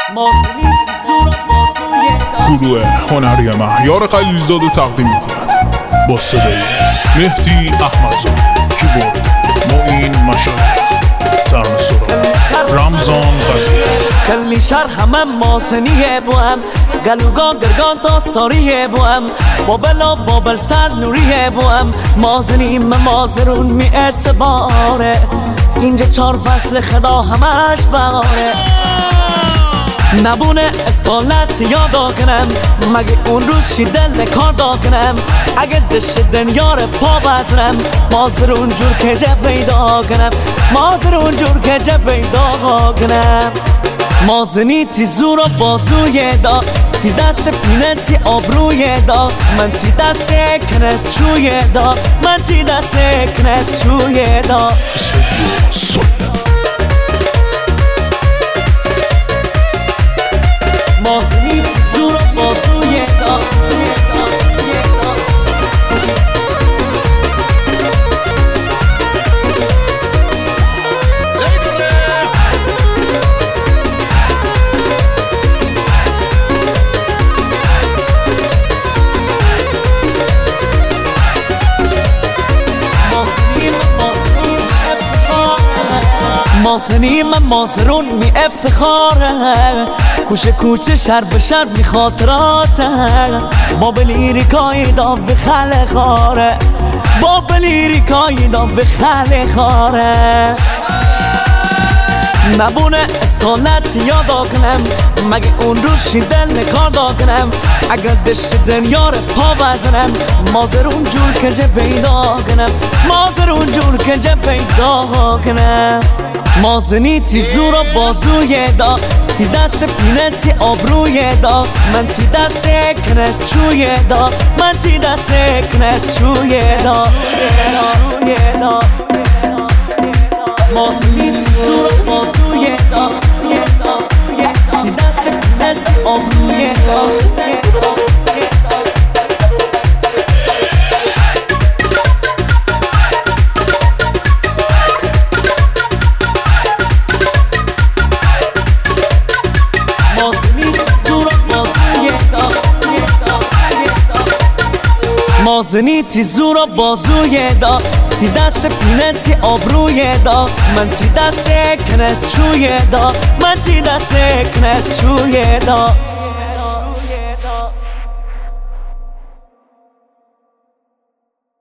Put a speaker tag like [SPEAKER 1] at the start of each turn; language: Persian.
[SPEAKER 1] گروه هنری مهیار خلیلزاده تقدیم می‌کند با صدای مهدی احمدزاده، کیبورد معین مشایخ، ترانه سرا رمضان غزی.
[SPEAKER 2] کلی شهر همه ماسنیه بوام، گلوگان گرگان تا ساریه بوام، بابل سر نوریه بوام. مازنی من مازرون می اعتباره، اینجا 4 فصل خدا همش باره. نبونه اصالت یادا کنم، مگه اون روز شیدل کار دا کنم. اگه دشت دنیار پا بزنم، مازرون جور که جب پیدا کنم، مازرون جور که جب پیدا کنم. مازنی تی زور و بازوی دا، تی دست پینه تی آبروی دا، من تی دست کنس شوی دا، من تی دست کنس شوی دا. مازنی تی زور و بازوی دا، مازنی من مازرون می افتخاره، کوچه کوچه شهر به شهر بی خاطراته. باب لیریکای دا به خل خاره، باب لیریکای دا به خل خاره. نبونه اصالت یادا کنم، مگه اون روز شیدل کار دا کنم. اگر دشت دنیار پا بزنم، مازرون جور که جب پیدا کنم، مازرون جور که جب پیدا کنم. مازنی تی زور و بازوی دا، تی دست پینه تی آبروی دا، من تی دست کنس شوی دا، من تی دست کنس شوی دا. مازنی تی زور و بازوی دا، تی دست پینه تی آبروی دا. مازنی تی زور و بازوی دا، تی دست پینه تی آبروی دا، من تی دست کنس شوی دا، من تی دست کنس شوی دا.